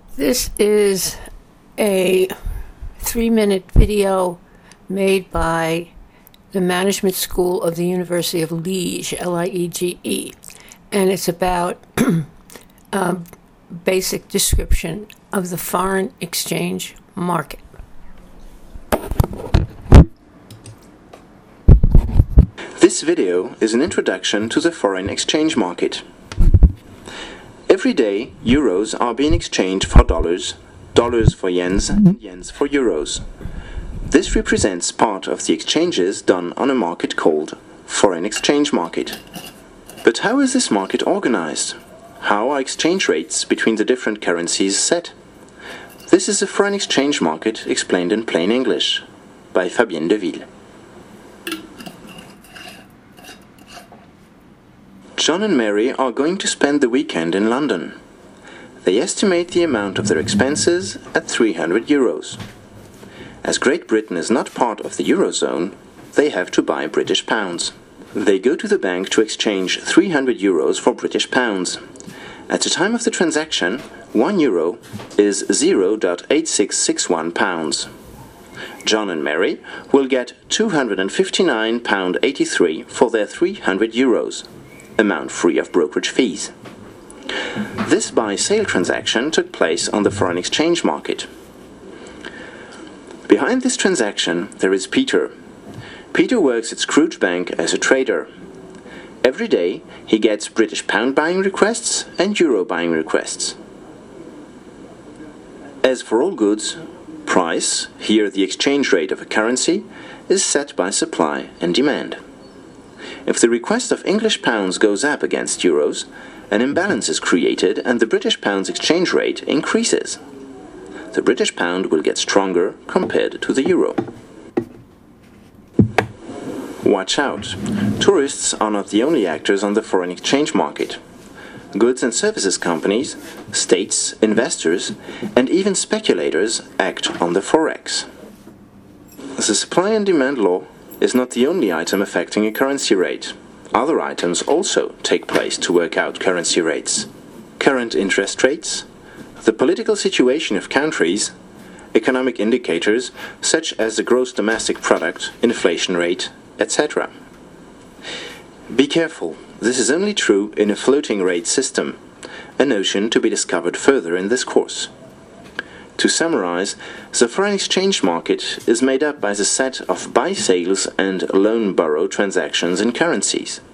This is a 3-minute video made by the Management School of the University of Liege, Liege, and it's about a basic description of the foreign exchange market. This video is an introduction to the foreign exchange market. Every day, euros are being exchanged for dollars, dollars for yens, and yens for euros. This represents part of the exchanges done on a market called foreign exchange market. But how is this market organized? How are exchange rates between the different currencies set? This is a foreign exchange market explained in plain English by Fabienne Deville. John and Mary are going to spend the weekend in London. They estimate the amount of their expenses at 300 euros. As Great Britain is not part of the Eurozone, they have to buy British pounds. They go to the bank to exchange 300 euros for British pounds. At the time of the transaction, 1 euro is 0.8661 pounds. John and Mary will get £259.83 for their 300 euros. Amount free of brokerage fees. This buy-sale transaction took place on the foreign exchange market. Behind this transaction there is Peter. Peter works at Scrooge Bank as a trader. Every day he gets British pound buying requests and euro buying requests. As for all goods, price, here the exchange rate of a currency, is set by supply and demand. If the request of English pounds goes up against euros, an imbalance is created and the British pound's exchange rate increases. The British pound will get stronger compared to the euro. Watch out! Tourists are not the only actors on the foreign exchange market. Goods and services companies, states, investors, and even speculators act on the forex. The supply and demand law is not the only item affecting a currency rate. Other items also take place to work out currency rates. Current interest rates, the political situation of countries, economic indicators such as the gross domestic product, inflation rate, etc. Be careful, this is only true in a floating rate system, a notion to be discovered further in this course. To summarize, the foreign exchange market is made up by the set of buy-sales and loan-borrow transactions in currencies.